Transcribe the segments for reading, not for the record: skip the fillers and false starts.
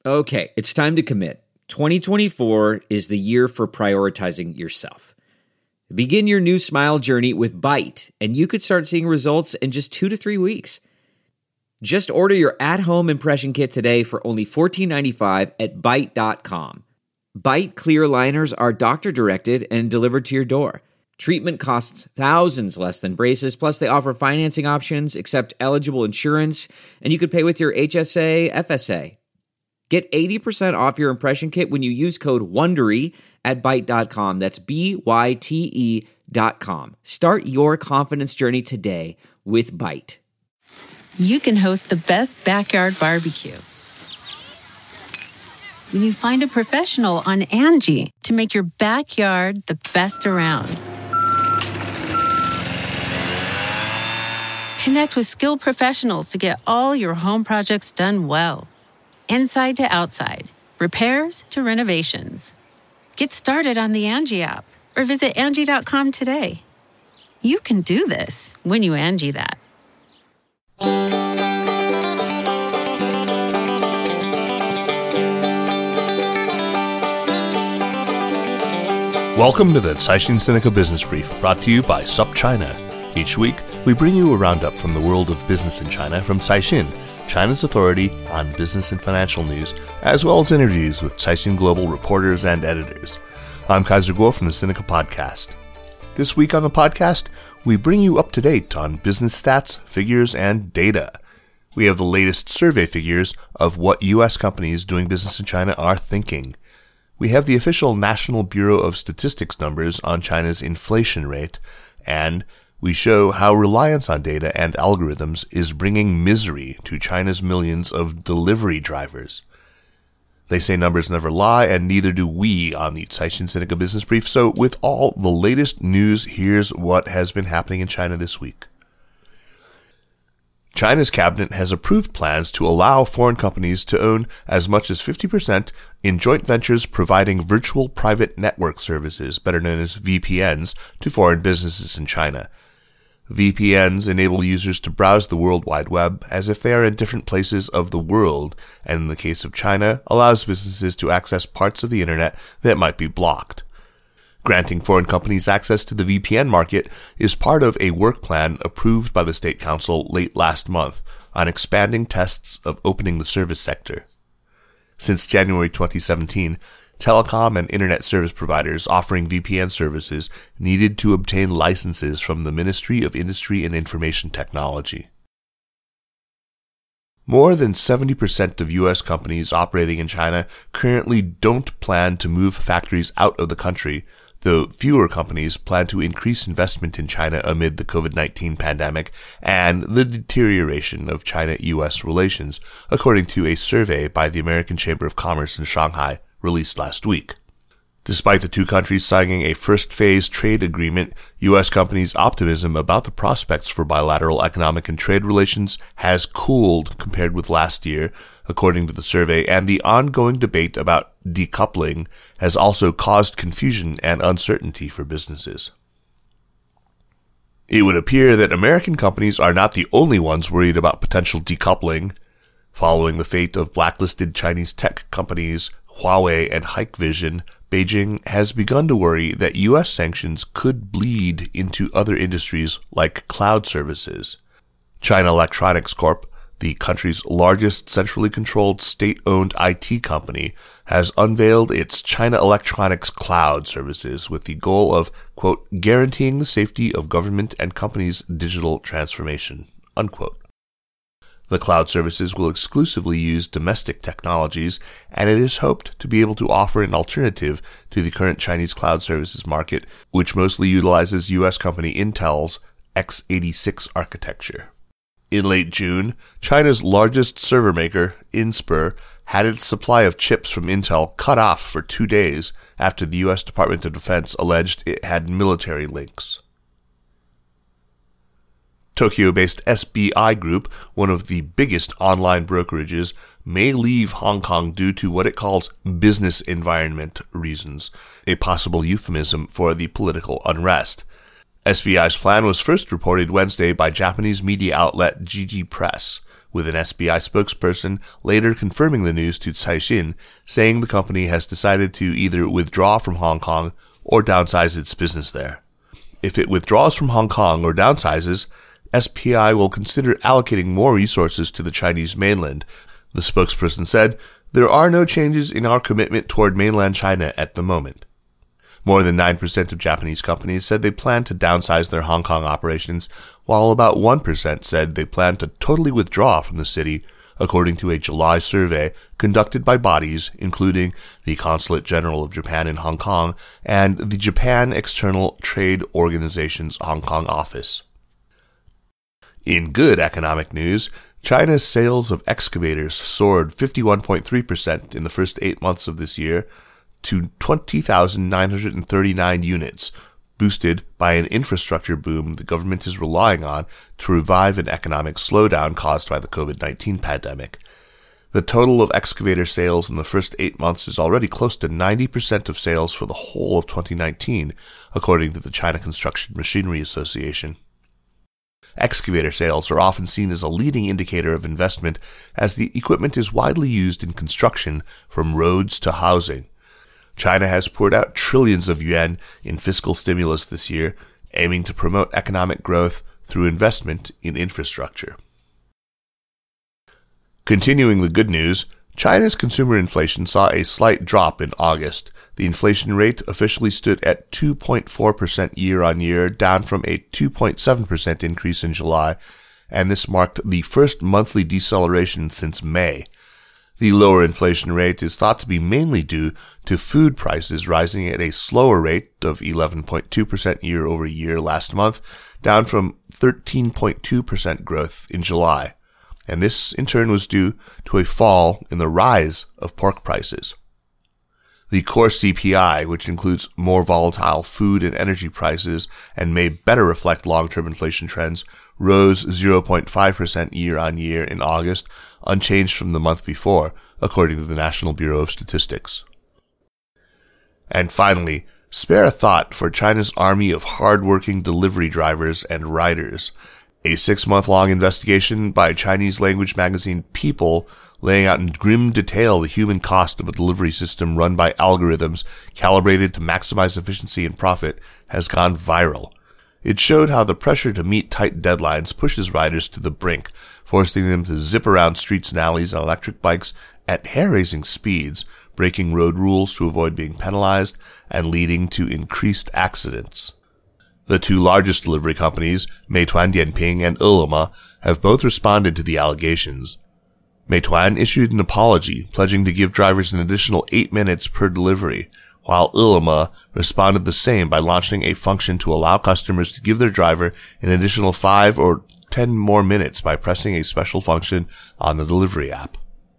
Okay, it's time to commit. 2024 is the year for prioritizing yourself. Begin your new smile journey with Byte, and you could start seeing results in just 2 to 3 weeks. Just order your at-home impression kit today for only $14.95 at Byte.com. Byte clear liners are doctor-directed and delivered to your door. Treatment costs thousands less than braces, plus they offer financing options, accept eligible insurance, and you could pay with your HSA, FSA. Get 80% off your impression kit when you use code WONDERY at Byte.com. That's BYTE.com. Start your confidence journey today with Byte. You can host the best backyard barbecue when you find a professional on Angie to make your backyard the best around. Connect with skilled professionals to get all your home projects done well. Inside to outside, repairs to renovations. Get started on the Angie app or visit Angie.com today. You can do this when you Angie that. Welcome to the Caixin Sinica Business Brief, brought to you by SupChina. Each week, we bring you a roundup from the world of business in China from Caixin, China's authority on business and financial news, as well as interviews with Caixin Global reporters and editors. I'm Kaiser Kuo from the Sinica Podcast. This week on the podcast, we bring you up to date on business stats, figures, and data. We have the latest survey figures of what U.S. companies doing business in China are thinking. We have the official National Bureau of Statistics numbers on China's inflation rate, and we show how reliance on data and algorithms is bringing misery to China's millions of delivery drivers. They say numbers never lie, and neither do we on the Caixin Sinica Business Brief. So with all the latest news, here's what has been happening in China this week. China's cabinet has approved plans to allow foreign companies to own as much as 50% in joint ventures providing virtual private network services, better known as VPNs, to foreign businesses in China. VPNs enable users to browse the World Wide Web as if they are in different places of the world, and in the case of China, allows businesses to access parts of the internet that might be blocked. Granting foreign companies access to the VPN market is part of a work plan approved by the State Council late last month on expanding tests of opening the service sector. Since January 2017, telecom and internet service providers offering VPN services needed to obtain licenses from the Ministry of Industry and Information Technology. More than 70% of U.S. companies operating in China currently don't plan to move factories out of the country, though fewer companies plan to increase investment in China amid the COVID-19 pandemic and the deterioration of China-U.S. relations, according to a survey by the American Chamber of Commerce in Shanghai, released last week. Despite the two countries signing a first-phase trade agreement, U.S. companies' optimism about the prospects for bilateral economic and trade relations has cooled compared with last year, according to the survey, and the ongoing debate about decoupling has also caused confusion and uncertainty for businesses. It would appear that American companies are not the only ones worried about potential decoupling. Following the fate of blacklisted Chinese tech companies Huawei and Hikvision, Beijing has begun to worry that U.S. sanctions could bleed into other industries like cloud services. China Electronics Corp, the country's largest centrally controlled state-owned IT company, has unveiled its China Electronics Cloud services with the goal of, quote, guaranteeing the safety of government and companies' digital transformation, unquote. The cloud services will exclusively use domestic technologies, and it is hoped to be able to offer an alternative to the current Chinese cloud services market, which mostly utilizes U.S. company Intel's x86 architecture. In late June, China's largest server maker, Inspur, had its supply of chips from Intel cut off for 2 days after the U.S. Department of Defense alleged it had military links. Tokyo-based SBI Group, one of the biggest online brokerages, may leave Hong Kong due to what it calls business environment reasons, a possible euphemism for the political unrest. SBI's plan was first reported Wednesday by Japanese media outlet Jiji Press, with an SBI spokesperson later confirming the news to Caixin, saying the company has decided to either withdraw from Hong Kong or downsize its business there. If it withdraws from Hong Kong or downsizes, SPI will consider allocating more resources to the Chinese mainland. The spokesperson said, "There are no changes in our commitment toward mainland China at the moment." More than 9% of Japanese companies said they plan to downsize their Hong Kong operations, while about 1% said they plan to totally withdraw from the city, according to a July survey conducted by bodies including the Consulate General of Japan in Hong Kong and the Japan External Trade Organization's Hong Kong office. In good economic news, China's sales of excavators soared 51.3% in the first 8 months of this year to 20,939 units, boosted by an infrastructure boom the government is relying on to revive an economic slowdown caused by the COVID-19 pandemic. The total of excavator sales in the first 8 months is already close to 90% of sales for the whole of 2019, according to the China Construction Machinery Association. Excavator sales are often seen as a leading indicator of investment, as the equipment is widely used in construction from roads to housing. China has poured out trillions of yuan in fiscal stimulus this year, aiming to promote economic growth through investment in infrastructure. Continuing the good news, China's consumer inflation saw a slight drop in August. The inflation rate officially stood at 2.4% year-on-year, down from a 2.7% increase in July, and this marked the first monthly deceleration since May. The lower inflation rate is thought to be mainly due to food prices rising at a slower rate of 11.2% year-over-year last month, down from 13.2% growth in July. And this, in turn, was due to a fall in the rise of pork prices. The core CPI, which includes more volatile food and energy prices and may better reflect long-term inflation trends, rose 0.5% year-on-year in August, unchanged from the month before, according to the National Bureau of Statistics. And finally, spare a thought for China's army of hard-working delivery drivers and riders. A 6-month-long investigation by Chinese language magazine People, laying out in grim detail the human cost of a delivery system run by algorithms calibrated to maximize efficiency and profit, has gone viral. It showed how the pressure to meet tight deadlines pushes riders to the brink, forcing them to zip around streets and alleys on electric bikes at hair-raising speeds, breaking road rules to avoid being penalized, and leading to increased accidents. The two largest delivery companies, Meituan Dianping and Ele.me, have both responded to the allegations. Meituan issued an apology, pledging to give drivers an additional 8 minutes per delivery, while Ele.me responded the same by launching a function to allow customers to give their driver an additional 5 or 10 more minutes by pressing a special function on the delivery app.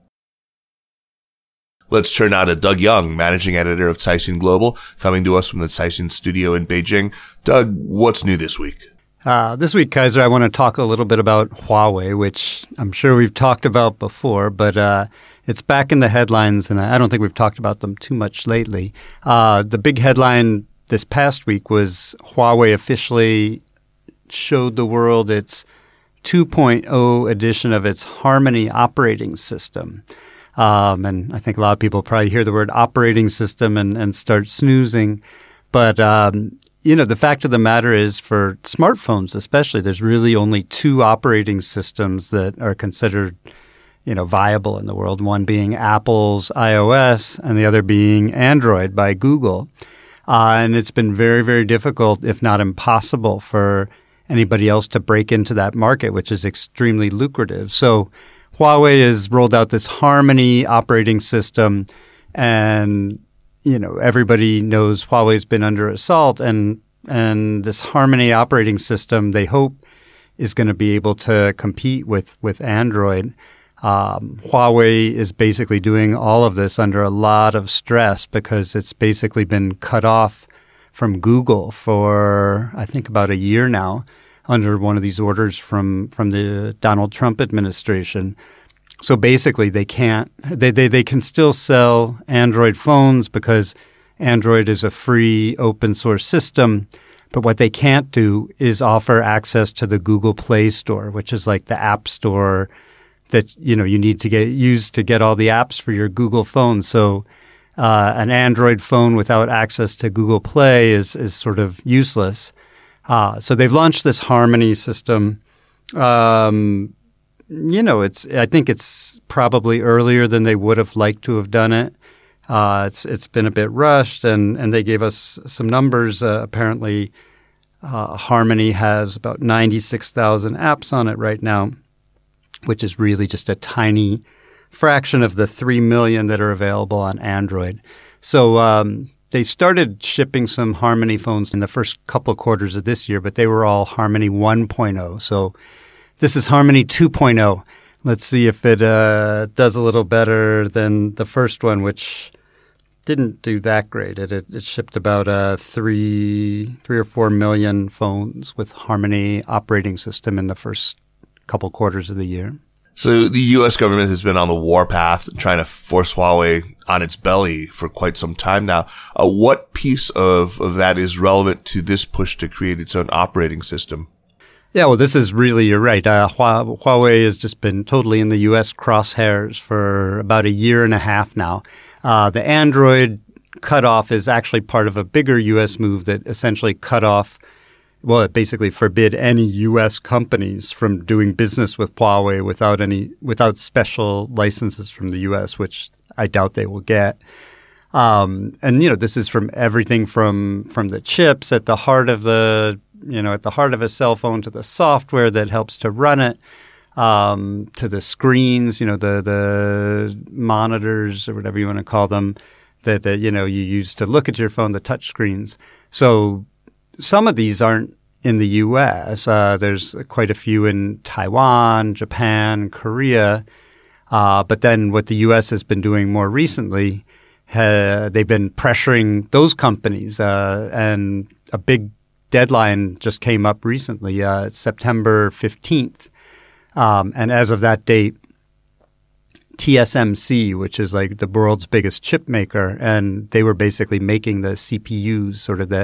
Let's turn now to Doug Young, managing editor of Caixin Global, coming to us from the Caixin studio in Beijing. Doug, what's new this week? This week, Kaiser, I want to talk a little bit about Huawei, which I'm sure we've talked about before, but it's back in the headlines, and I don't think we've talked about them too much lately. The big headline this past week was Huawei officially showed the world its 2.0 edition of its Harmony operating system. And I think a lot of people probably hear the word operating system and start snoozing. But, the fact of the matter is for smartphones especially, there's really only two operating systems that are considered, viable in the world, one being Apple's iOS and the other being Android by Google. And it's been very, very difficult, if not impossible, for anybody else to break into that market, which is extremely lucrative. So Huawei has rolled out this Harmony operating system, and everybody knows Huawei's been under assault, and this Harmony operating system they hope is going to be able to compete with Android. Huawei is basically doing all of this under a lot of stress because it's basically been cut off from Google for I think about a year now, under one of these orders from the Donald Trump administration. So basically they can't they can still sell Android phones because Android is a free open source system, but what they can't do is offer access to the Google Play Store, which is like the app store that you need to get all the apps for your Google phone. So an Android phone without access to Google Play is sort of useless. So they've launched this Harmony system. I think it's probably earlier than they would have liked to have done it. It's been a bit rushed, and they gave us some numbers. Apparently, Harmony has about 96,000 apps on it right now, which is really just a tiny fraction of the 3 million that are available on Android. So they started shipping some Harmony phones in the first couple of quarters of this year, but they were all Harmony 1.0. So this is Harmony 2.0. Let's see if it does a little better than the first one, which didn't do that great. It shipped about 3 or 4 million phones with Harmony operating system in the first couple quarters of the year. So the U.S. government has been on the warpath trying to force Huawei on its belly for quite some time now. What piece of that is relevant to this push to create its own operating system? Yeah, well, this is really, you're right. Huawei has just been totally in the U.S. crosshairs for about a year and a half now. The Android cutoff is actually part of a bigger U.S. move that essentially cut off, well, it basically forbid any U.S. companies from doing business with Huawei without special licenses from the U.S., which I doubt they will get. And this is from everything from the chips at the heart of a cell phone to the software that helps to run it, to the screens, the monitors or whatever you want to call them that you use to look at your phone, the touch screens. So some of these aren't in the U.S. There's quite a few in Taiwan, Japan, Korea. But then what the U.S. has been doing more recently, they've been pressuring those companies. And a big deadline just came up recently, September 15th. And as of that date, TSMC, which is like the world's biggest chip maker, and they were basically making the CPUs, sort of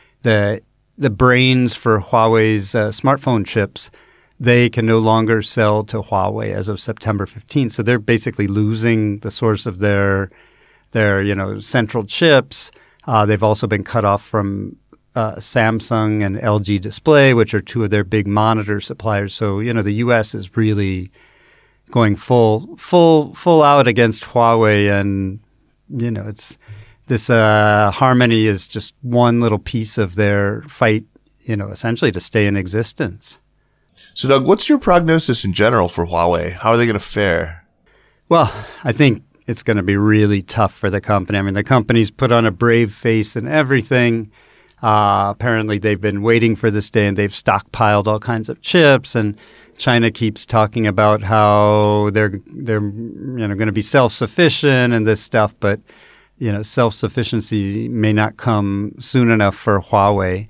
the brains for Huawei's smartphone chips, they can no longer sell to Huawei as of September 15th. So they're basically losing the source of their central chips. They've also been cut off from Samsung and LG Display, which are two of their big monitor suppliers. So, the U.S. is really going full out against Huawei, and, it's this Harmony is just one little piece of their fight, essentially to stay in existence. So, Doug, what's your prognosis in general for Huawei? How are they going to fare? Well, I think it's going to be really tough for the company. I mean, the company's put on a brave face and everything. Apparently, they've been waiting for this day, and they've stockpiled all kinds of chips. And China keeps talking about how they're going to be self-sufficient and this stuff. But self-sufficiency may not come soon enough for Huawei.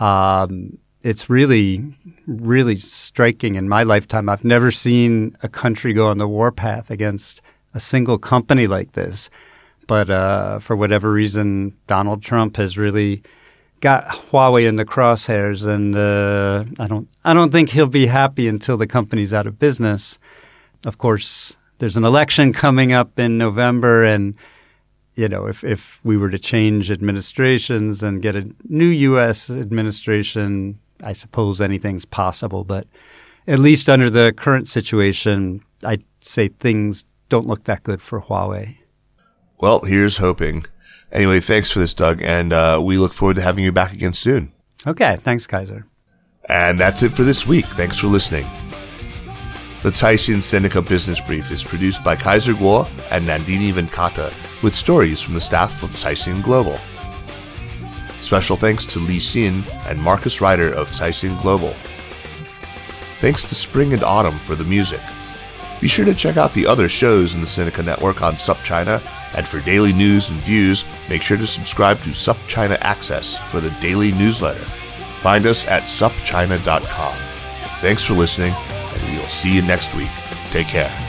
It's really, really striking in my lifetime. I've never seen a country go on the warpath against a single company like this. But for whatever reason, Donald Trump has really got Huawei in the crosshairs, and I don't think he'll be happy until the company's out of business. Of course, there's an election coming up in November, and if we were to change administrations and get a new U.S. administration, I suppose anything's possible. But at least under the current situation, I'd say things don't look that good for Huawei. Well, here's hoping. Anyway, thanks for this, Doug, and we look forward to having you back again soon. Okay, thanks, Kaiser. And that's it for this week. Thanks for listening. The Caixin Sinica Business Brief is produced by Kaiser Kuo and Nandini Venkata, with stories from the staff of Caixin Global. Special thanks to Li Xin and Marcus Ryder of Caixin Global. Thanks to Spring and Autumn for the music. Be sure to check out the other shows in the Sinica Network on SupChina, and for daily news and views, make sure to subscribe to SupChina Access for the daily newsletter. Find us at supchina.com. Thanks for listening, and we will see you next week. Take care.